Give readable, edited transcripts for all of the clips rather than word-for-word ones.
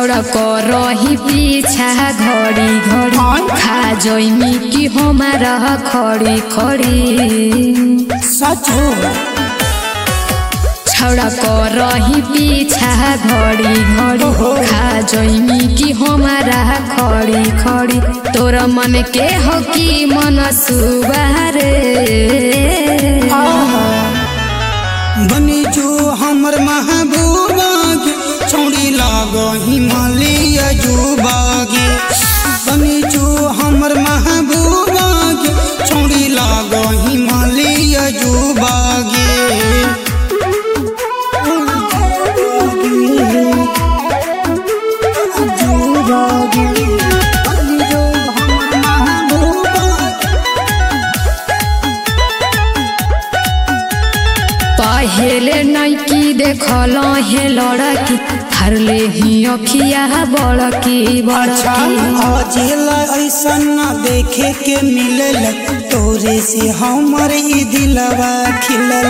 छौड़ा करही पीछा घड़ी घड़ी खा जइमी कि हमारा खड़ी खड़ी सच हो छौड़ा करही पीछा घड़ी घड़ी खा जइमी कि हमारा खड़ी खड़ी तोरा मन के हो कि मन सुबारे बनी जो हमर महबूबा गे छौड़ी लागो हिमालय जुबागे बनी जो हमर महबूबा गे छौड़ी लागो हिमालय जुबागे पहले नैकी देखल हे लड़की हरले ही अखिया बड़की बड़की ऐसा न देखे के मिलल तोरे से हमर ई दिलवा खिलल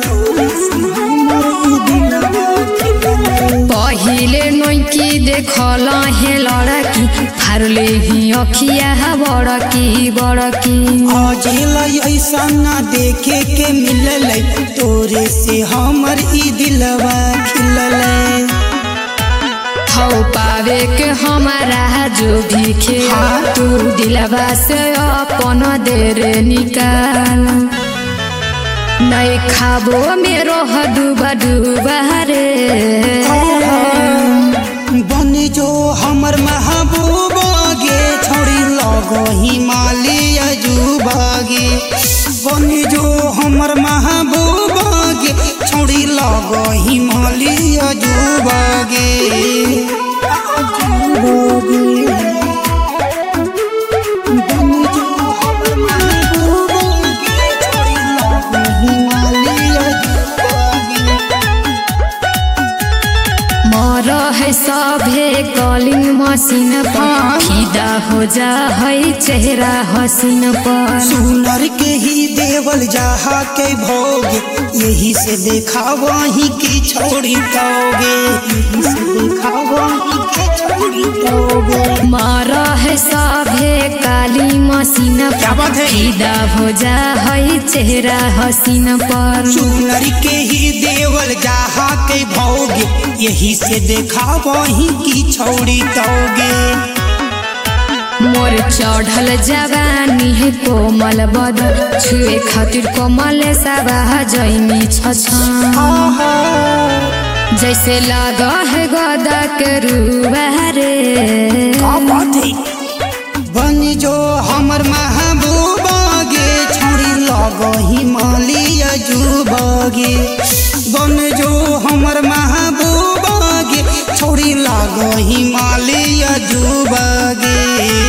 पहले नैकी देखल हे लड़की हरले ही अखिया बड़की बड़की ऐसा न देखे के मिलल तोरे से हमर ई दिलवा खिलल हो पावे के हमारा जो भी खेला तू दिलवा से अपन देर निकाल नहीं खाबो मेरो डूबा डूबा रे बनी जो हमर महबूबा गे छोड़ी लगो हिमालय जुबागे बनी जो हमर महबूबा गे छोड़ी लगो हिमालय जुबागे है सभे कॉलिंग मशीन पर फिदा हो जा है चेहरा हसीन पर सुनर के ही देवल जहा के भोग यही से देखावा ही की छोड़ी पाओगे मारा है सभे काली मशीन पर फिदा हो जा है चेहरा हसीन पर सुनर के ही देवल जहा के भोग यही से देखावा ही की छोड़ी तोगे मोर चढ़ल जवानी है कोमल बदन छुए खातिर कोमल सबा जइनी जैसे लगा है गदा के रूबारे बन जो हमर महबूबा गे छोड़ी लगो हिमालय जुबागे बन जो हमर महबूबा गे छोड़ी लागो हिमालय जुबागे।